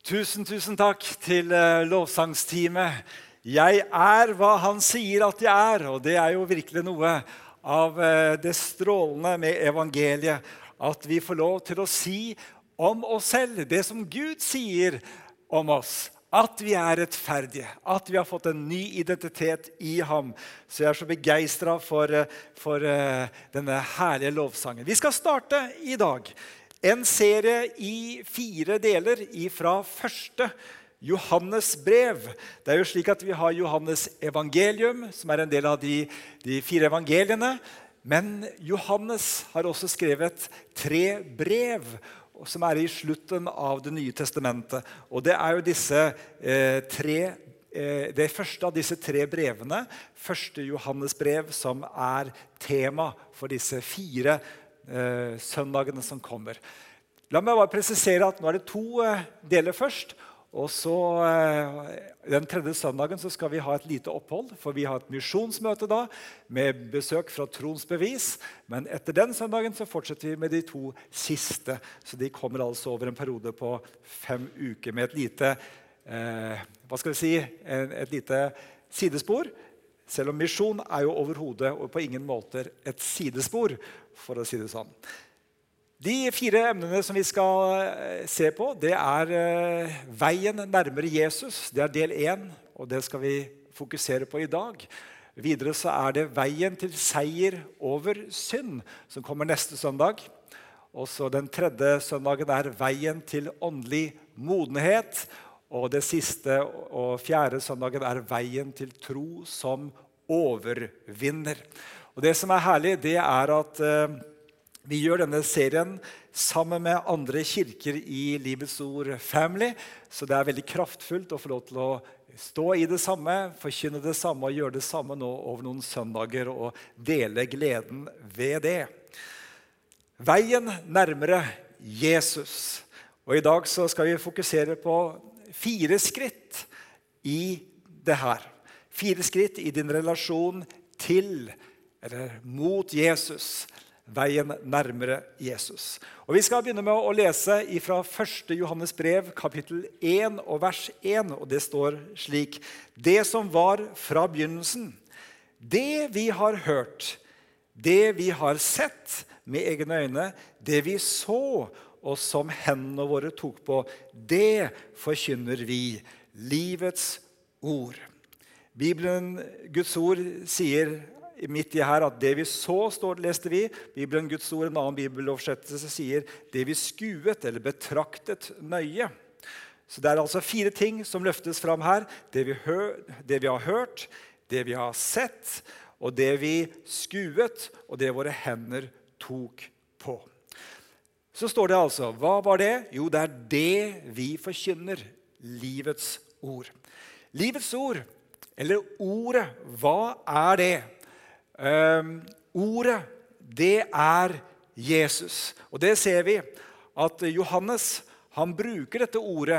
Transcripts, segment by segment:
Tusen takk til lovsangsteamet. Jeg hva han sier at jeg og det jo virkelig noe av det strålende med evangeliet, at vi får lov til å si om oss selv, det som Gud sier om oss, at vi rettferdige, at vi har fått en ny identitet i ham. Så jeg så begeistret for denne herlige lovsangen. Vi skal starte i dag en serie i 4 deler fra første Johannes brev. Det jo slik at vi har Johannes evangelium, som en del av de 4 evangeliene. Men Johannes har også skrevet 3 brev, som i slutten av det nye testamentet. Og det jo disse det første av disse 3 brevene, første Johannes brev, som tema for disse 4 søndagene som kommer. La meg bare presisere at nå det 2 deler først, og så den 3. søndagen så skal vi ha et lite opphold, for vi har et misjonsmøte da, med besøk fra Tronsbevis, men etter den søndagen så fortsetter vi med de 2 siste, så de kommer altså over en periode på 5 uker med et lite, hva skal vi si, et lite sidespor, selv om misjon jo overhodet og på ingen måte et sidespor, for å si det sånn. De 4 emnene som vi skal se på, det veien nærmere Jesus. Det del 1, og det skal vi fokusere på i dag. Videre så det veien til seier over synd, som kommer neste søndag. Og så den 3. søndagen veien til åndelig modenhet. Og det siste og 4. søndagen veien til tro som overvinner. Og det som herlig, det at vi gjør denne serien sammen med andre kirker i Livets Ord Family, så det veldig kraftfullt å få lov til å stå i det samme, forkynne det samme og gjøre det samme nå over noen søndager og dele gleden ved det. Veien nærmere Jesus. Og i dag så skal vi fokusere på 4 skritt i det her. 4 skritt i din relasjon til, eller mot Jesus. Veien nærmere Jesus. Og vi skal begynne med å lese fra 1. Johannes brev, kapittel 1 og vers 1, og det står slik: Det som var fra begynnelsen, det vi har hørt, det vi har sett med egne øyne, det vi så, og som hendene våre tok på, det forkynner vi, livets ord. Bibelen, Guds ord, sier midt i her at det vi så, leste vi. Bibelen, Guds ord, en annen bibeloversettelse, sier det vi skuet eller betraktet nøye. Så det altså 4 ting som løftes fram her. Det vi har hørt, det vi har sett, og det vi skuet, og det våre hender tok på. Så står det altså, hva var det? Jo, det det vi forkynner, livets ord. Livets ord, eller ordet, hva det? Ordet, det Jesus. Og det ser vi at Johannes, han bruker dette ordet,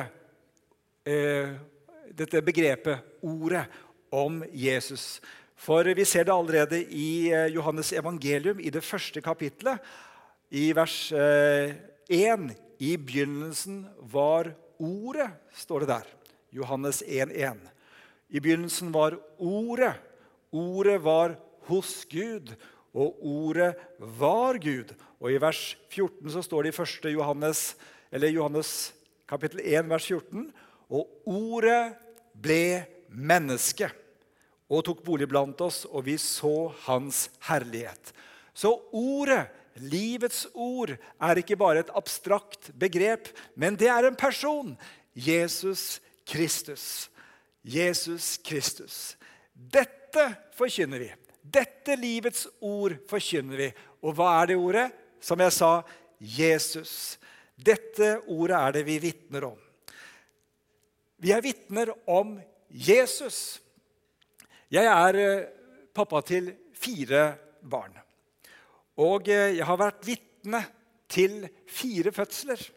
dette begrepet, ordet om Jesus. For vi ser det allerede i Johannes evangelium, i det første kapitlet, i vers 1. I begynnelsen var ordet, står det der. Johannes 1:1. I begynnelsen var ordet. Ordet var hos Gud, og ordet var Gud. Og i vers 14 så står det i 1. Johannes kapittel 1, vers 14, og ordet ble menneske, og tok bolig blant oss, og vi så hans herlighet. Så ordet, livets ord, ikke bare et abstrakt begrep, men det en person, Jesus Kristus. Jesus Kristus. Dette forkynner vi. Dette livets ord forkynner vi. Og hva det ordet? Som jeg sa, Jesus. Dette ordet det vi vittner om. Vi vittner om Jesus. Jeg pappa til 4 barn. Og jeg har vært vittne til 4 fødsler.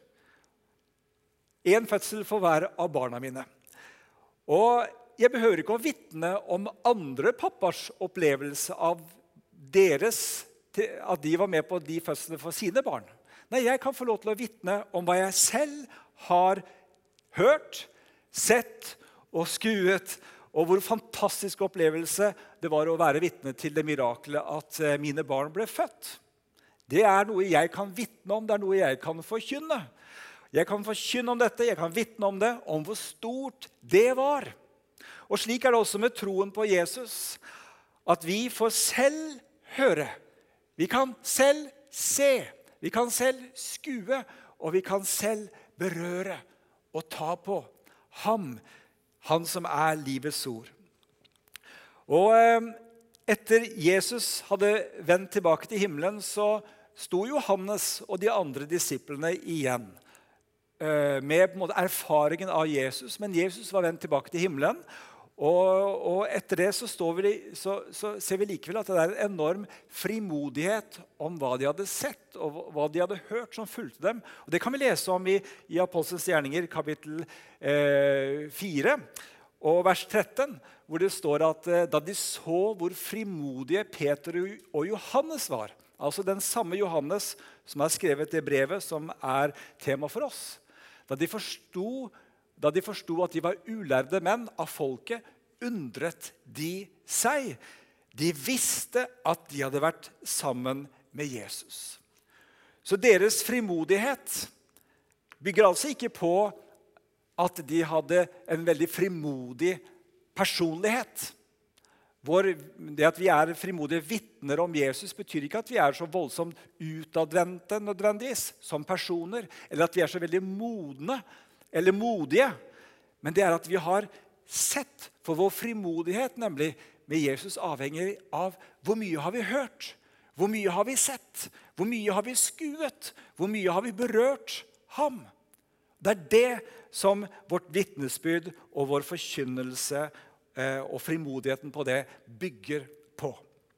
1 fødsel for hver av barna mine. Og jeg behøver ikke å vittne om andre pappers opplevelse av deres, at de var med på de fødslene for sine barn. Nei, jeg kan få lov til å vittne om hva jeg selv har hørt, sett og skuet, og hvor fantastisk opplevelse det var å være vitne til det mirakelet at mine barn ble født. Det er noe jeg kan vitne om, det er noe jeg kan forkynne. Jeg kan forkynne om dette, jeg kan vitne om det, om hvor stort det var. Og slik er det også med troen på Jesus, at vi får selv høre, vi kan selv se, vi kan selv skue, og vi kan selv berøre og ta på ham, han som er livets ord. Og etter Jesus hadde vendt tilbake til himmelen, så sto Johannes og de andre disiplene igjen med på en måte erfaringen av Jesus. Men Jesus var vendt tilbake til himmelen, og etter det så ser vi likevel at det er en enorm frimodighet om hva de hadde sett og hva de hadde hørt som fulgte dem. Og det kan vi lese om i Apostelens gjerninger, kapittel 4 og vers 13, hvor det står at da de så hvor frimodige Peter og Johannes var, altså den samme Johannes som har skrevet det brevet som er tema for oss, da de forsto at de var ulærde menn av folket, undret de seg. De visste at de hadde vært sammen med Jesus. Så deres frimodighet bygger altså ikke på at de hadde en veldig frimodig personlighet. Det at vi er frimodige vitner om Jesus betyr ikke at vi er så voldsomt utadvendte nødvendigvis som personer, eller at vi er så veldig modne eller modige, men det er at vi har sett, for vår frimodighet nemlig med Jesus avhenger av hvor mye har vi hørt, hvor mye har vi sett, hvor mye har vi skuet, hvor mye har vi berørt ham. Det er det som vårt vitnesbyrd og vår forkynnelse og frimodigheten på det bygger på.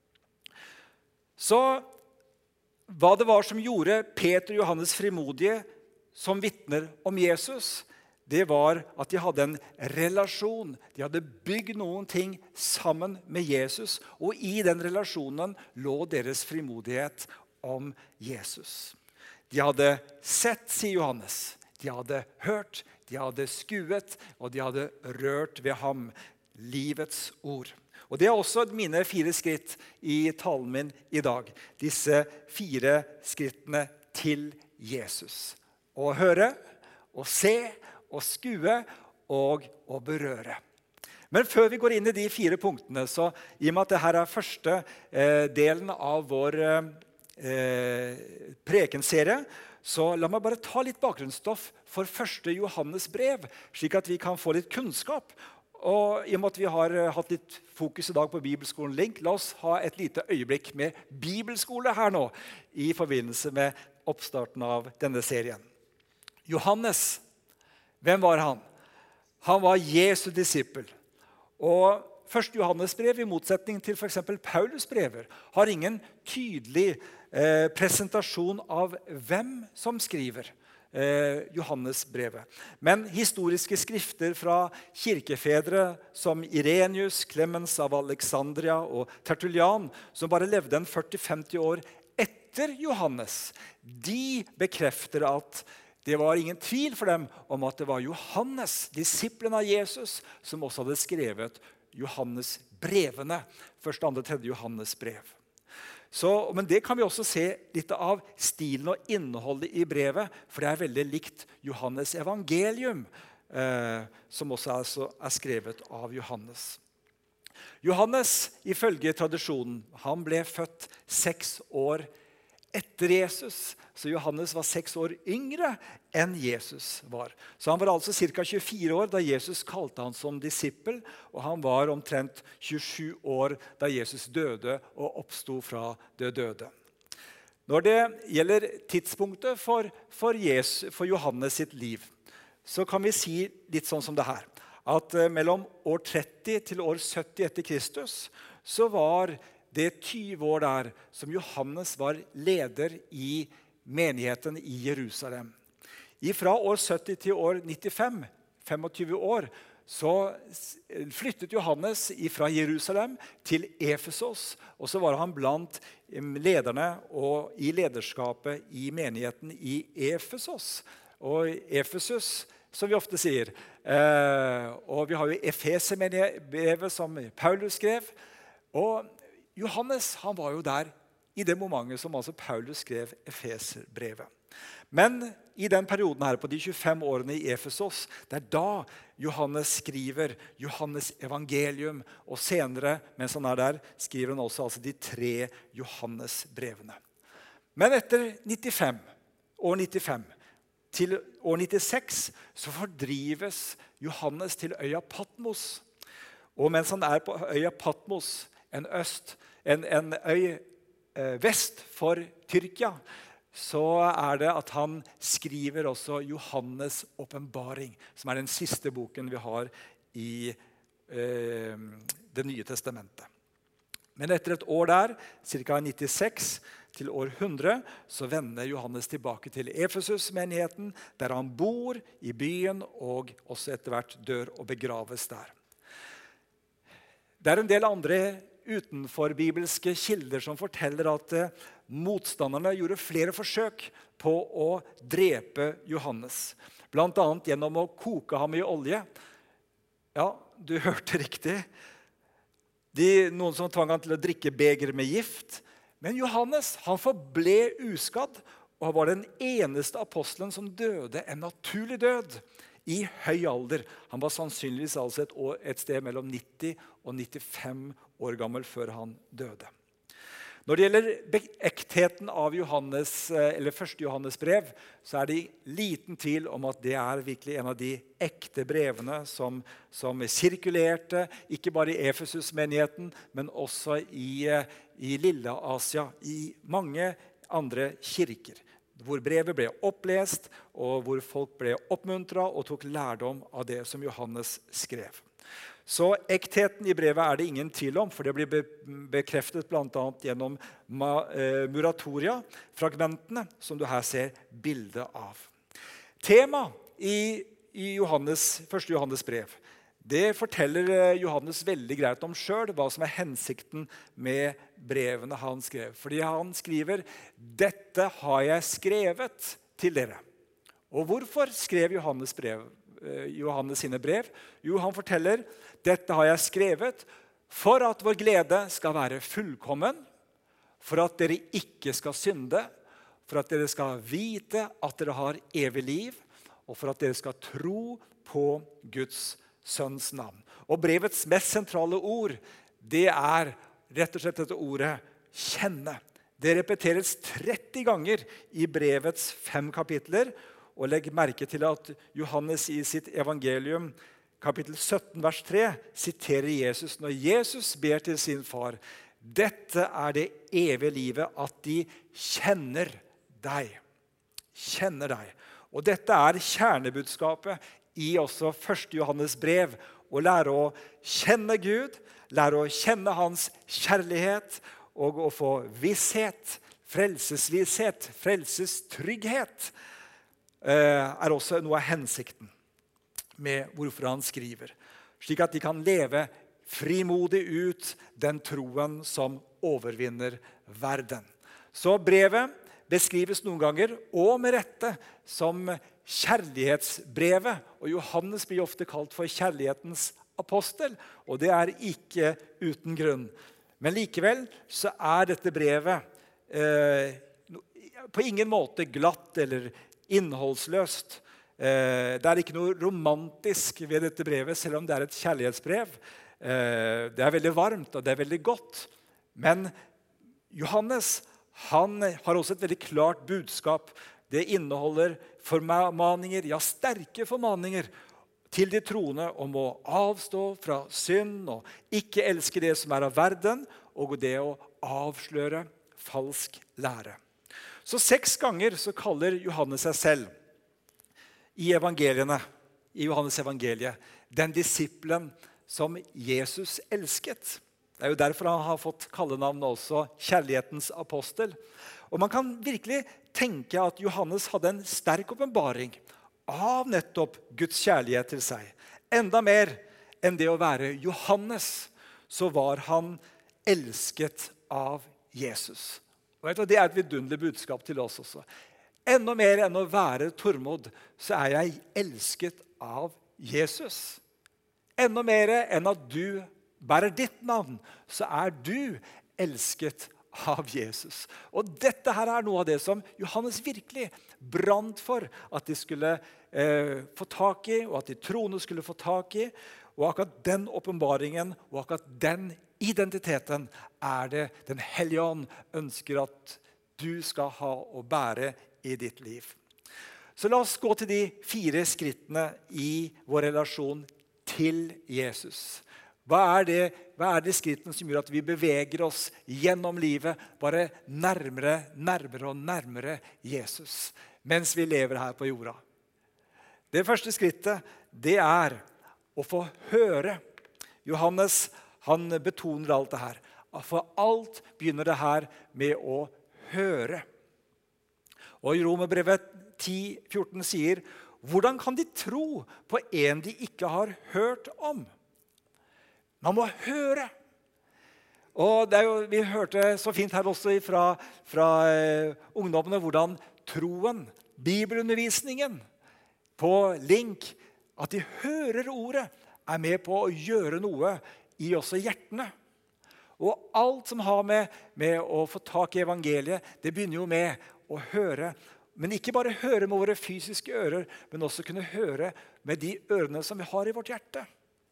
Så hva det var som gjorde Peter og Johannes frimodige som vitner om Jesus, det var at de hadde en relasjon. De hadde bygd noen ting sammen med Jesus, og i den relasjonen lå deres frimodighet om Jesus. De hadde sett, sier Johannes. De hadde hørt, de hadde skuet, og de hadde rørt ved ham, livets ord. Og det er også mine 4 skritt i talen min i dag. Disse 4 skrittene til Jesus. Å høre, å se, å skue og å berøre. Men før vi går inn i de 4 punktene, så i og med at dette er første delen av vår prekenserie, så la meg bare ta litt bakgrunnsstoff for første Johannes brev, slik at vi kan få litt kunnskap. Og i og med at vi har hatt litt fokus i dag på Bibelskolen Link, la oss ha et lite øyeblikk med bibelskole her nå, i forbindelse med oppstarten av denne serien. Johannes, hvem var han? Han var Jesu disippel. Og første Johannes brev, i motsetning til for eksempel Paulus brever, har ingen tydelig presentasjon av hvem som skriver Johannes brevet. Men historiske skrifter fra kirkefedre som Irenius, Clemens av Alexandria og Tertullian, som bare levde en 40-50 år etter Johannes, de bekrefter at det var ingen tvil for dem om at det var Johannes, disippelen av Jesus, som også hadde skrevet Johannes brevene. 1., 2., 3. Johannes brev. Men det kan vi også se litt av stilen og innholdet i brevet, for det er veldig likt Johannes evangelium, som også er skrevet av Johannes. Johannes, ifølge tradisjonen, han ble født 6 år etter Jesus, så Johannes var 6 år yngre enn Jesus var. Så han var altså ca. 24 år da Jesus kalte han som disippel, og han var omtrent 27 år da Jesus døde og oppstod fra det døde. Når det gjelder tidspunktet for Johannes sitt liv, så kan vi si litt sånn som det her, at mellom år 30 til år 70 etter Kristus, så var det 20 år der som Johannes var leder i menigheten i Jerusalem. Fra år 70 til år 95, 25 år, så flyttet Johannes fra Jerusalem til Efesos, og så var han blant lederne og i lederskapet i menigheten i Efesos. Og Efesos som vi ofte sier. Og vi har jo Efeserbrevet som Paulus skrev. Og Johannes, han var jo der i det momentet som altså Paulus skrev Efeserbrevet. Men i den perioden her, på de 25 årene i Efesos, det er da Johannes skriver Johannes evangelium, og senere, mens han er der, skriver han også altså de 3 Johannes-brevene. Men etter år 95 til år 96 så fordrives Johannes til øya Patmos. Og mens han er på øya Patmos, en øy vest for Tyrkia, så er det at han skriver også Johannes' åpenbaring, som er den siste boken vi har i Det nye testamentet. Men etter et år der, ca. 96 til år 100, så vender Johannes tilbake til Efesus-menigheten, der han bor i byen og også etter hvert dør og begraves der. Det er en del andre utenfor bibelske kilder som forteller at motstanderne gjorde flere forsøk på å drepe Johannes. Blant annet gjennom å koke ham i olje. Ja, du hørte riktig. Noen som tvang han til å drikke beger med gift. Men Johannes, han forble uskadd, og han var den eneste apostelen som døde en naturlig død i høy alder. Han var sannsynligvis altså et sted mellom 90 og 95 år gammel før han døde. Når det gjelder ektheten av første Johannes brev, så er det liten tvil om at det er virkelig en av de ekte brevene som sirkulerte, ikke bare i Efesus-menigheten, men også i Lille Asia, i mange andre kirker, hvor brevet ble opplest, og hvor folk ble oppmuntret og tok lærdom av det som Johannes skrev. Så ektheten i brevet er det ingen tvil om, for det blir bekreftet blant annet gjennom Muratoria-fragmentene, som du her ser bildet av. Tema i første Johannes brev, det forteller Johannes veldig greit om selv, hva som er hensikten med brevene han skrev. Fordi han skriver, «Dette har jeg skrevet til dere». Og hvorfor skrev Johannes sine brev? Jo, han forteller, «Dette har jeg skrevet for at vår glede skal være fullkommen, for at dere ikke skal synde, for at dere skal vite at dere har evig liv, og for at dere skal tro på Guds sønns navn». Og brevets mest sentrale ord, det er rett og slett dette ordet «kjenne». Det repeteres 30 ganger i brevets 5 kapitler, og legg merke til at Johannes i sitt evangelium, kapittel 17, vers 3, siterer Jesus når Jesus ber til sin far, «Dette er det evige livet, at de kjenner deg». Kjenner deg. Og dette er kjernebudskapet i også 1. Johannes brev, å lære å kjenne Gud, lære å kjenne hans kjærlighet, og å få visshet, frelsesvisshet, frelsestrygghet, er også noe av hensikten med hvorfor han skriver, slik at de kan leve frimodig ut den troen som overvinner verden. Så brevet beskrives noen ganger, og med rette, som kjærlighetsbrevet, og Johannes blir ofte kalt for kjærlighetens apostel, og det er ikke uten grunn. Men likevel så er dette brevet på ingen måte glatt eller innholdsløst. Det er ikke noe romantisk ved dette brevet, selv om det er et kjærlighetsbrev. Det er veldig varmt, og det er veldig godt. Men Johannes, han har også et veldig klart budskap. Det inneholder formaninger, ja, sterke formaninger, til de troende om å avstå fra synd, og ikke elske det som er av verden, og det å avsløre falsk lære. Så 6 ganger så kaller Johannes seg selv i evangeliene, i Johannes evangeliet, den disippelen som Jesus elsket. Det er jo derfor han har fått kallenavnet også kjærlighetens apostel. Og man kan virkelig tenke at Johannes hadde en sterk åpenbaring av nettopp Guds kjærlighet til seg. Enda mer enn det å være Johannes, så var han elsket av Jesus. Og det er et vidunderlig budskap til oss også. Enda mer enn å være Tormod, så er jeg elsket av Jesus. Enda mer enn at du bærer ditt navn, så er du elsket av Jesus. Og dette her er noe av det som Johannes virkelig brant for at de skulle få tak i, og at de troende skulle få tak i. Og akkurat den åpenbaringen og akkurat den identiteten er det Den hellige ånd ønsker at du skal ha og bære i ditt liv. Så la oss gå til de 4 skrittene i vår relasjon til Jesus. Hva er de skrittene som gjør at vi beveger oss gjennom livet bare nærmere og nærmere Jesus mens vi lever her på jorda? Det første skrittet, det er å få høre. Johannes, han betoner alt det her. For alt begynner det her med å høre. Og i Romerbrevet 10:14 sier, hvordan kan de tro på en de ikke har hørt om? Man må høre. Og det er jo, vi hørte så fint her også fra ungdommene hvordan troen, bibelundervisningen på Link, at de hører ordet, er med på å gjøre noe i også hjertene. Og alt som har med å få tak i evangeliet, det begynner jo med å høre. Men ikke bare høre med våre fysiske ører, men også kunne høre med de ørene som vi har i vårt hjerte.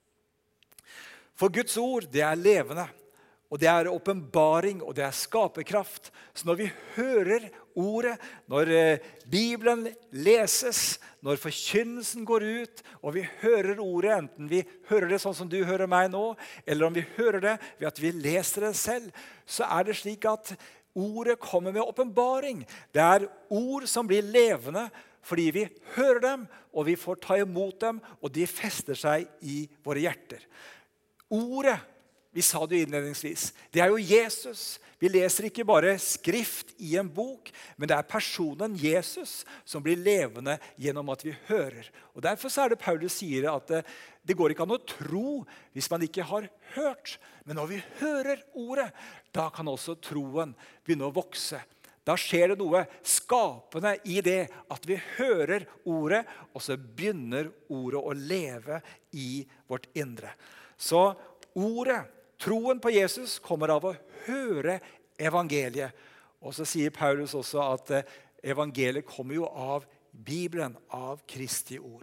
For Guds ord, det er levende, og det er åpenbaring, og det er skaperkraft. Så når vi hører ordet, når Bibelen leses, når forkynnelsen går ut, og vi hører ordet, enten vi hører det sånn som du hører meg nå, eller om vi hører det ved at vi leser det selv, så er det slik at ordet kommer med åpenbaring. Det er ord som blir levende, fordi vi hører dem, og vi får ta imot dem, og de fester seg i våre hjerter. Ordet, vi sa det innledningsvis, det er jo Jesus. Vi leser ikke bare skrift i en bok, men det er personen Jesus som blir levende gjennom at vi hører. Og derfor så er det Paulus sier at det går ikke an å tro hvis man ikke har hørt. Men når vi hører ordet, da kan også troen begynne å vokse. Da skjer det noe skapende i det at vi hører ordet, og så begynner ordet å leve i vårt indre. Så ordet, troen på Jesus, kommer av å høre evangeliet. Og så sier Paulus også at evangeliet kommer jo av Bibelen, av Kristi ord.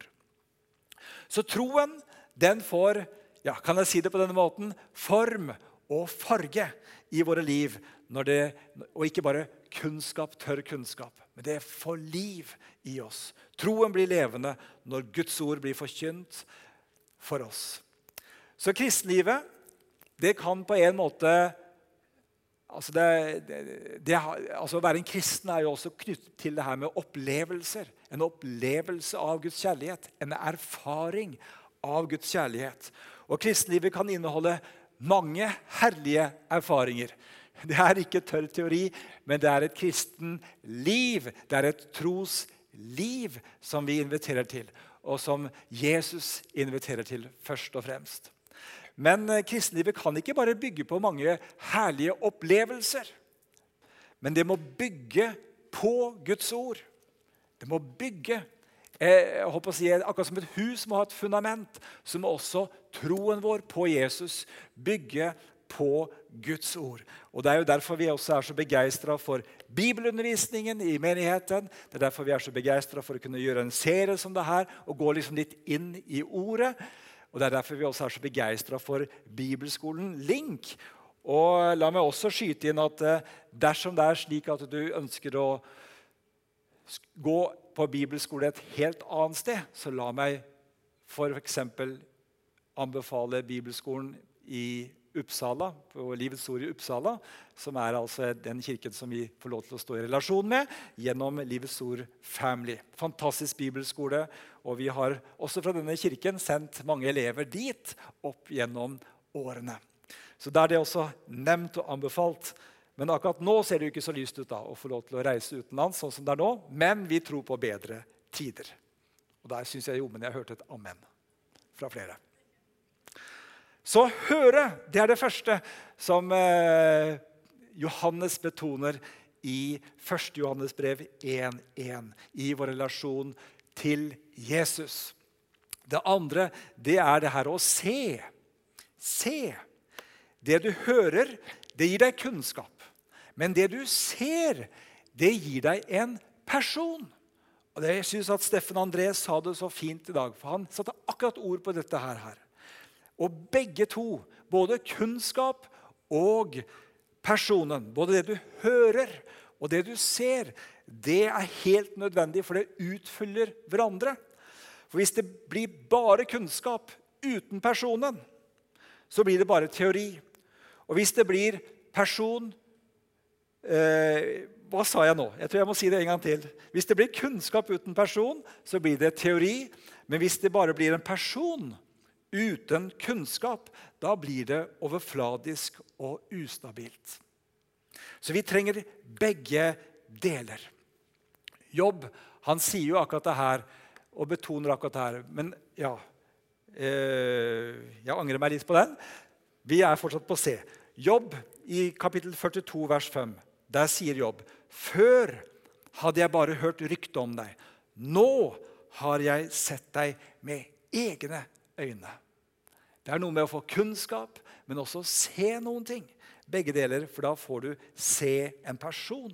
Så troen, den får, ja, kan jeg si det på denne måten, form og farge i våre liv. Og ikke bare kunnskap, tørr kunnskap, men det får liv i oss. Troen blir levende når Guds ord blir forkynt for oss. Så kristenlivet, det kan på en måte, altså å være en kristen er jo også knyttet til det her med opplevelser. En opplevelse av Guds kjærlighet, en erfaring av Guds kjærlighet. Og kristenlivet kan inneholde mange herlige erfaringer. Det er ikke tørr teori, men det er et kristen liv. Det er et trosliv som vi inviterer til, og som Jesus inviterer til først og fremst. Men kristenlivet kan ikke bare bygge på mange herlige opplevelser. Men det må bygge på Guds ord. Det må bygge, jeg håper å si, akkurat som et hus må ha et fundament, så må også troen vår på Jesus bygge på Guds ord. Og det er jo derfor vi også er så begeistret for bibelundervisningen i menigheten. Det er derfor vi er så begeistret for å kunne gjøre en serie som det her, og gå liksom litt inn i ordet. Og det er derfor vi også er så begeistret for bibelskolen Link. Og la meg også skyte inn at dersom det er slik at du ønsker å gå på bibelskole et helt annet sted, så la meg for eksempel anbefale bibelskolen i Uppsala, på Livets Ord i Uppsala, som er altså den kirken som vi får lov til å stå i relasjon med gjennom Livets Ord Family. Fantastisk bibelskole, og vi har også fra denne kirken sendt mange elever dit opp gjennom årene. Så der er det også nevnt og anbefalt. Men akkurat nå ser det jo ikke så lyst ut da, å få lov til å reise utenlands sånn som det er nå, men vi tror på bedre tider. Og der synes jeg jo, men jeg hørte et amen fra flere. Så høre, det er det første som Johannes betoner i 1. Johannes brev 1:1 i vår relasjon til Jesus. Det andre, det er det her å se. Se. Det du hører, det gir deg kunnskap. Men det du ser, det gir deg en person. Og jeg synes at Steffen André sa det så fint i dag, for han satte akkurat ord på dette her. Og begge to, både kunnskap og personen, både det du hører og det du ser, det er helt nødvendig, for det utfyller hverandre. For hvis det blir bare kunnskap uten personen, så blir det bare teori. Og hvis det blir person, hva sa jeg nå? Jeg tror jeg må si det en gang til. Hvis det blir kunnskap uten person, så blir det teori. Men hvis det bare blir en person uten kunnskap, da blir det overfladisk og ustabilt. Så vi trenger begge deler. Jobb, han sier jo akkurat det her, og betoner akkurat det her. Men ja, jeg angrer meg litt på den. Vi er fortsatt på C. Jobb i kapittel 42, vers 5. Der sier Jobb, før hadde jeg bare hørt rykte om deg. Nå har jeg sett deg med egne øyne. Det er noe med å få kunnskap, men også se noen ting. Begge deler, for da får du se en person.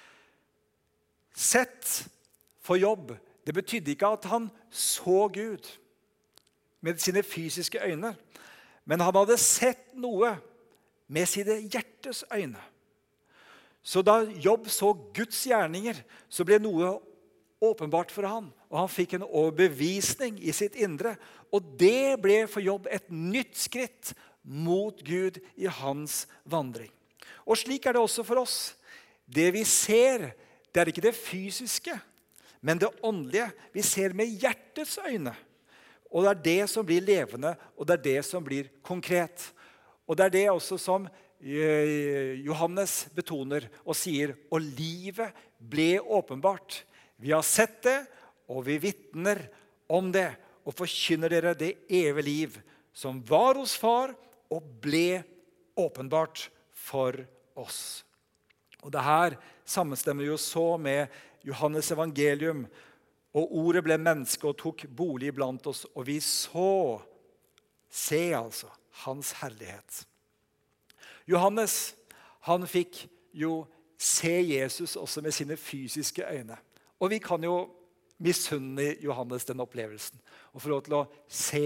Sett for Jobb, det betydde ikke at han så Gud med sine fysiske øyne, men han hadde sett noe med sine hjertes øyne. Så da Jobb så Guds gjerninger, så ble noe åpenbart for han, og han fikk en overbevisning i sitt indre. Og det ble for Jobb et nytt skritt mot Gud i hans vandring. Og slik er det også for oss. Det vi ser, det er ikke det fysiske, men det åndelige. Vi ser med hjertets øyne. Og det er det som blir levende, og det er det som blir konkret. Og det er det også som Johannes betoner og sier, og livet ble åpenbart. Vi har sett det, og vi vitner om det, og forkynner dere det evige liv, som var hos far, og ble åpenbart for oss. Og det her sammenstemmer jo så med Johannes evangelium, og ordet ble menneske og tok bolig blant oss, og vi så, se altså, hans herlighet. Johannes, han fikk jo se Jesus også med sine fysiske øyne. Og vi kan jo misunne Johannes den opplevelsen, og få lov til å se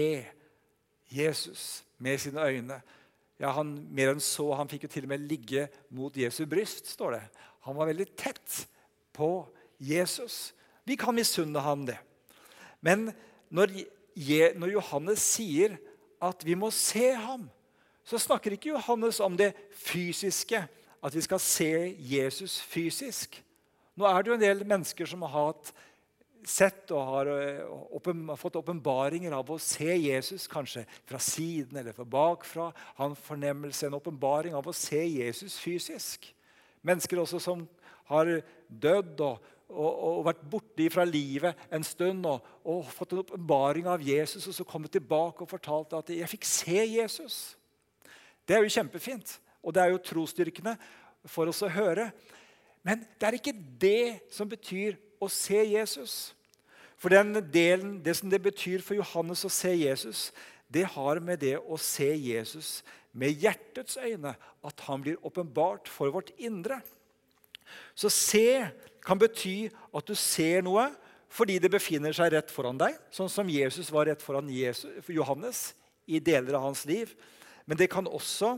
Jesus med sine øyne. Ja, han mer enn så, han fikk jo til og med ligge mot Jesu bryst, står det. Han var veldig tett på Jesus. Vi kan misunne han det. Men når Johannes sier at vi må se ham, så snakker ikke Johannes om det fysiske, at vi skal se Jesus fysisk. Nå er det jo en del mennesker som har sett og har fått åpenbaringer av å se Jesus, kanskje fra siden eller fra bakfra. Han fornemmelse, en åpenbaring av å se Jesus fysisk. Mennesker også som har dødd og vært borte fra livet en stund og fått en åpenbaring av Jesus, og så kommet tilbake og fortalt at jeg fikk se Jesus. Det er jo kjempefint, og det er jo trosstyrkende for oss å høre. Men det er ikke det som betyr å se Jesus. For den delen, det som det betyr for Johannes å se Jesus, det har med det å se Jesus med hjertets øyne, at han blir åpenbart for vårt indre. Så se kan bety at du ser noe fordi det befinner seg rett foran deg, sånn som Jesus var rett foran Johannes i deler av hans liv. Men det kan også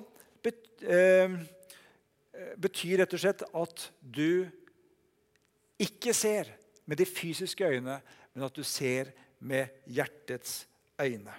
bety rett og slett at du ikke ser med de fysiske øyne, men at du ser med hjertets øyne.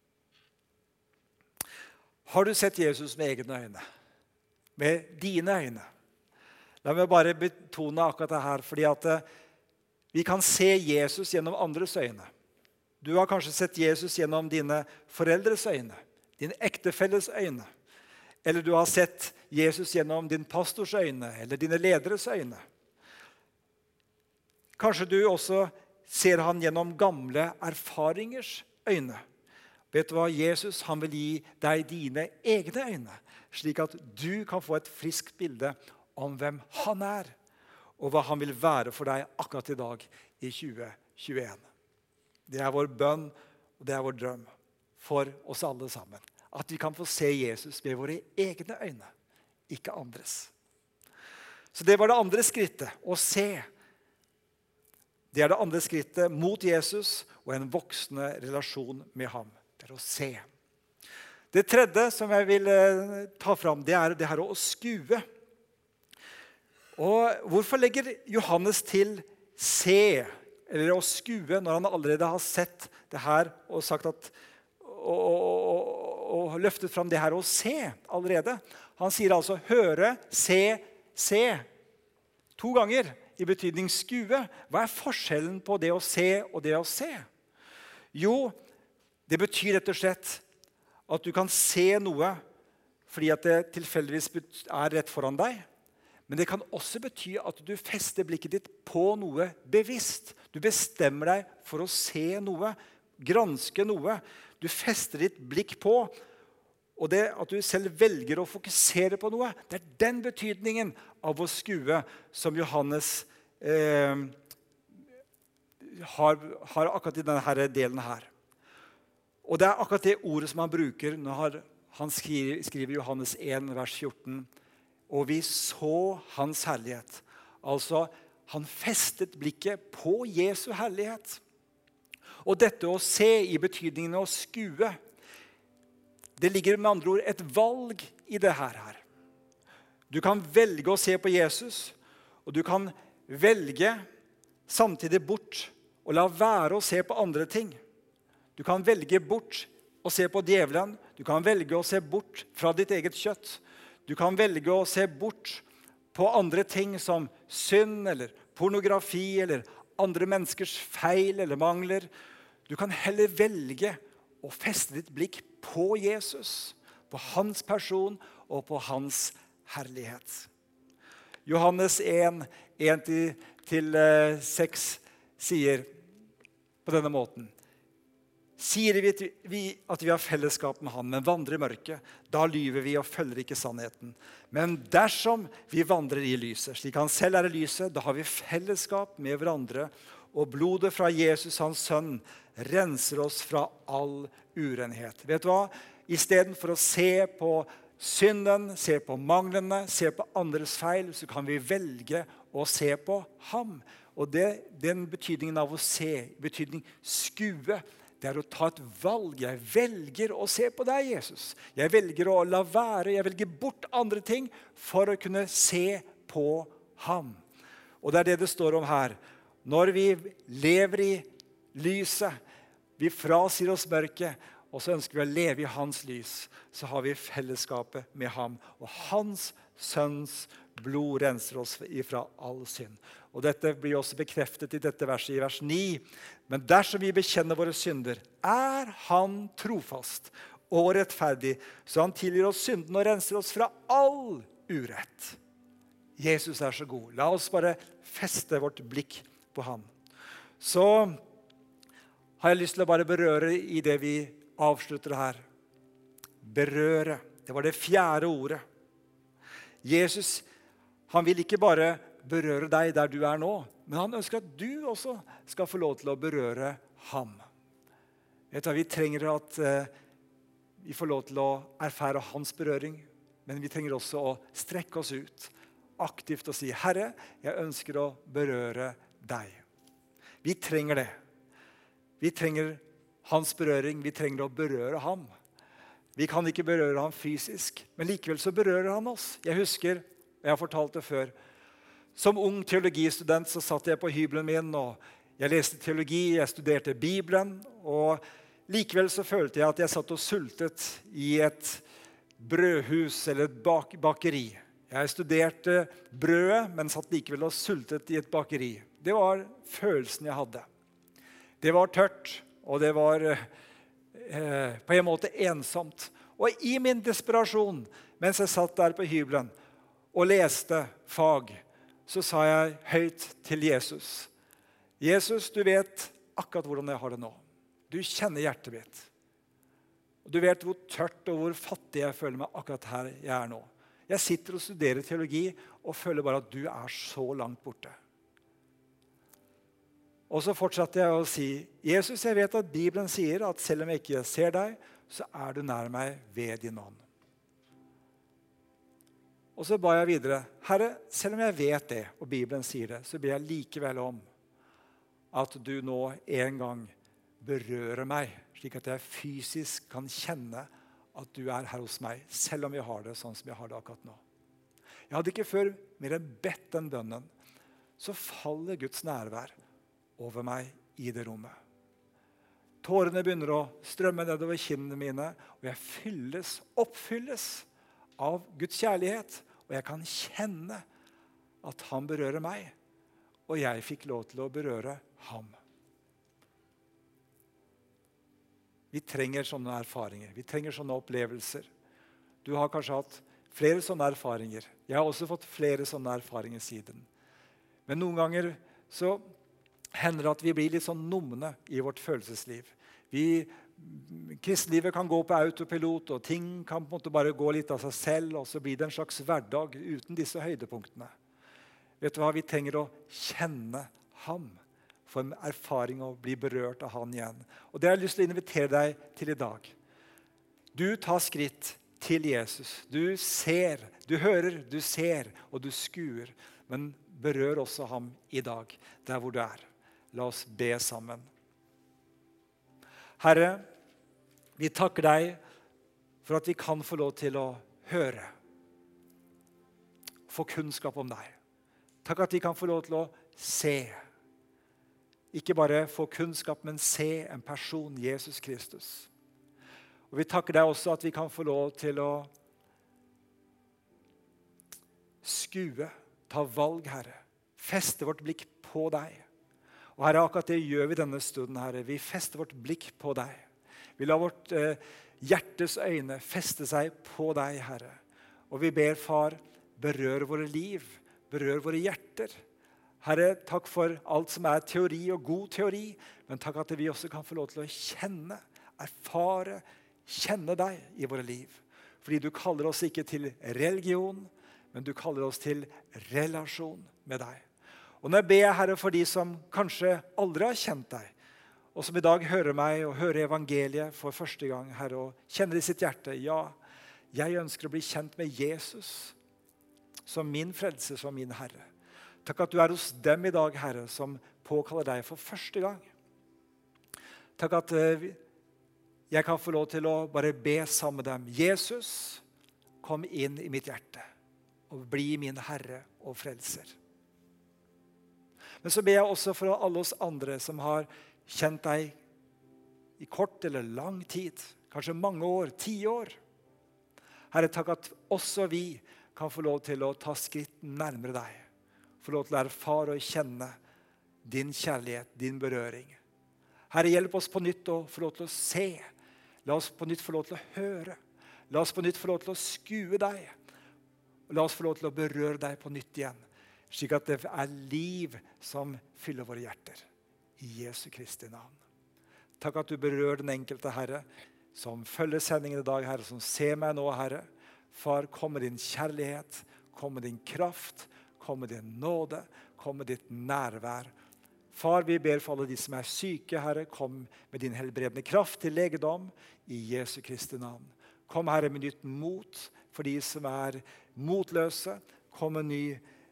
Har du sett Jesus med egne øyne? Med dine øyne? La meg bare betone akkurat det her, fordi at vi kan se Jesus gjennom andres øyne. Du har kanskje sett Jesus gjennom dine foreldres øyne, din ektefelles øyne, eller du har sett Jesus gjennom din pastors øyne, eller dine lederes øyne. Kanskje du også ser han gjennom gamle erfaringers øyne. Vet du hva? Jesus, han vil gi deg dine egne øyne, slik at du kan få et friskt bilde om hvem han er. og hva han vil være for deg akkurat i dag i 2021. Det er vår bønn, og det er vår drøm for oss alle sammen. At vi kan få se Jesus med våre egne øyne, ikke andres. Så det var det andre skrittet, å se. Det er det andre skrittet mot Jesus og en voksende relasjon med ham. Det er å se. Det tredje som jeg vil ta fram, det er det her å skue. Og hvorfor legger Johannes til se, eller å skue, når han allerede har sett det her og sagt at, og løftet fram det her å se allerede? Han sier altså høre, se, se. 2 ganger i betydning skue. Hva er forskjellen på det å se og det å se? Jo, det betyr rett og slett at du kan se noe fordi at det tilfeldigvis er rett foran deg. Men det kan også bety at du fester blikket ditt på noe bevisst. Du bestemmer deg for å se noe, granske noe. Du fester ditt blikk på, og det at du selv velger å fokusere på noe, det er den betydningen av å skue som Johannes har akkurat i denne delen her. Og det er akkurat det ordet som han bruker når han skriver Johannes 1, vers 14. Og vi så hans herlighet. Altså, han festet blikket på Jesu herlighet. Og dette å se i betydningen å skue, det ligger med andre ord et valg i det her. Du kan velge å se på Jesus, og du kan velge samtidig bort og la være å se på andre ting. Du kan velge bort å se på djevelen. Du kan velge å se bort fra ditt eget kjøtt. Du kan velge å se bort på andre ting som synd eller pornografi eller andre menneskers feil eller mangler. Du kan heller velge å feste ditt blikk på Jesus, på hans person og på hans herlighet. Johannes 1, 1-6 sier på denne måten. Sier vi at vi har fellesskap med han, men vandrer i mørket, da lyver vi og følger ikke sannheten. Men dersom vi vandrer i lyset, slik han selv er i lyset, da har vi fellesskap med hverandre, og blodet fra Jesus, hans sønn, renser oss fra all urenhet. Vet du hva? I stedet for å se på synden, se på manglene, se på andres feil, så kan vi velge å se på ham. Og den betydningen av å se, betydning skue, det er å ta et valg. Jeg velger å se på deg, Jesus. Jeg velger å la være, jeg velger bort andre ting for å kunne se på ham. Og det er det det står om her. Når vi lever i lyset, vi frasier oss mørket, og så ønsker vi å leve i hans lys, så har vi fellesskapet med ham. Og hans sønns blod renser oss ifra all synd. Og dette blir også bekreftet i dette verset i vers 9. Men dersom vi bekjenner våre synder, er han trofast og rettferdig, så han tilgir oss synden og renser oss fra all urett. Jesus er så god. La oss bare feste vårt blikk på ham. Så har jeg lyst til å bare berøre i det vi avslutter her. Berøre. Det var det 4. ordet. Jesus, han vil ikke bare berøre deg der du er nå, men han ønsker at du også skal få lov til å berøre ham. Vi trenger at vi får lov til å erfære hans berøring, men vi trenger også å strekke oss ut aktivt og si, Herre, jeg ønsker å berøre deg. Vi trenger det. Vi trenger hans berøring, vi trenger å berøre ham. Vi kan ikke berøre ham fysisk, men likevel så berører han oss. Jeg husker, jeg har fortalt det før, som ung teologistudent så satt jeg på hybelen min, og jeg leste teologi, jeg studerte Bibelen, og likevel så følte jeg at jeg satt og sultet i et brødhus eller et bakeri. Jeg studerte brødet, men satt likevel og sultet i et bakeri. Det var følelsen jeg hadde. Det var tørt, og det var på en måte ensomt. Og i min desperasjon, mens jeg satt der på hybelen og leste fag, så sa jeg høyt til Jesus. Jesus, du vet akkurat hvordan jeg har det nå. Du kjenner hjertet mitt. Og du vet hvor tørt og hvor fattig jeg føler meg akkurat her jeg er nå. Jeg sitter og studerer teologi og føler bare at du er så langt borte. Og så fortsatte jeg å si, Jesus, jeg vet at Bibelen sier at selv om jeg ikke ser deg, så er du nær meg ved din ånd. Og så ba jeg videre, Herre, selv om jeg vet det, og Bibelen sier det, så ber jeg likevel om at du nå en gang berører meg, slik at jeg fysisk kan kjenne at du er her hos meg, selv om jeg har det sånn som jeg har det akkurat nå. Jeg hadde ikke før mer enn bedt den bønnen, så faller Guds nærvær over meg i det rommet. Tårene begynner å strømme nedover kinnene mine, og jeg oppfylles av Guds kjærlighet, og jeg kan kjenne at han berører meg, og jeg fikk lov til å berøre ham. Vi trenger sånne erfaringer, vi trenger sånne opplevelser. Du har kanskje hatt flere sånne erfaringer. Jeg har også fått flere sånne erfaringer siden. Men noen ganger så hender det at vi blir litt sånn numne i vårt følelsesliv. Kristelivet kan gå på autopilot, og ting kan på en måte bare gå litt av seg selv, og så blir det en slags hverdag uten disse høydepunktene. Vet du hva? Vi trenger å kjenne ham, få en erfaring og bli berørt av han igjen. Og det har jeg lyst til å invitere deg til i dag. Du tar skritt til Jesus. Du ser, du hører, du ser, og du skuer. Men berør også ham i dag, der hvor du er. La oss be sammen. Herre, vi takker deg for at vi kan få lov til å høre, få kunnskap om deg. Takk at vi kan få lov til å se. Ikke bare få kunnskap, men se en person, Jesus Kristus. Og vi takker deg også at vi kan få lov til å skue, ta valg, Herre. Feste vårt blikk på deg. Og Herre, akkurat det gjør vi denne stunden, Herre. Vi fester vårt blikk på deg. Vi lar vårt hjertes øyne feste seg på deg, Herre. Og vi ber, Far, berør våre liv, berør våre hjerter. Herre, takk for alt som er teori og god teori, men takk at vi også kan få lov til å kjenne, erfare, kjenne deg i våre liv. Fordi du kaller oss ikke til religion, men du kaller oss til relasjon med deg. Og når jeg ber, Herre, for de som kanskje aldri har kjent deg, og som i dag hører meg og hører evangeliet for første gang, Herre, og kjenner i sitt hjerte, ja, jeg ønsker å bli kjent med Jesus som min frelse, som min Herre. Takk at du er hos dem i dag, Herre, som påkaller deg for første gang. Takk at jeg kan få lov til å bare be sammen med dem. Jesus, kom inn i mitt hjerte og bli min Herre og frelser. Men så ber jeg også for alle oss andre som har kjent deg i kort eller lang tid, kanskje mange år, 10 år. Herre, takk at også vi kan få lov til å ta skritt nærmere deg. Få lov til å erfare og kjenne din kjærlighet, din berøring. Herre, hjelp oss på nytt å få lov til å se. La oss på nytt få lov til å høre. La oss på nytt få lov til å skue deg. Og la oss få lov til å berøre deg på nytt igjen. Slik at det er liv som fyller våre hjerter. I Jesu Kristi navn. Takk at du berører den enkelte, Herre, som følger sendingen i dag, Herre, som ser meg nå, Herre. Far, kom med din kjærlighet, kom med din kraft, kom med din nåde, kom med ditt nærvær. Far, vi ber for alle de som er syke, Herre, kom med din helbredende kraft til legedom i Jesu Kristi navn. Kom, Herre, med nytt mot for de som er motløse. Kom med ny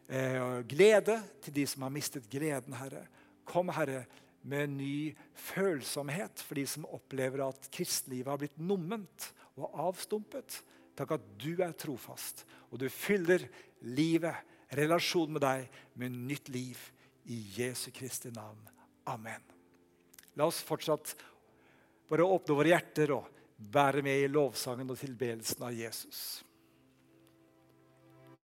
glede til de som har mistet gleden, Herre. Kom, Herre, med ny følsomhet for de som opplever at kristlivet har blitt numment og avstumpet. Takk at du er trofast, og du fyller livet, relasjon med deg, med nytt liv i Jesu Kristi navn. Amen. La oss fortsatt bare åpne våre hjerter og være med i lovsangen og tilbedelsen av Jesus.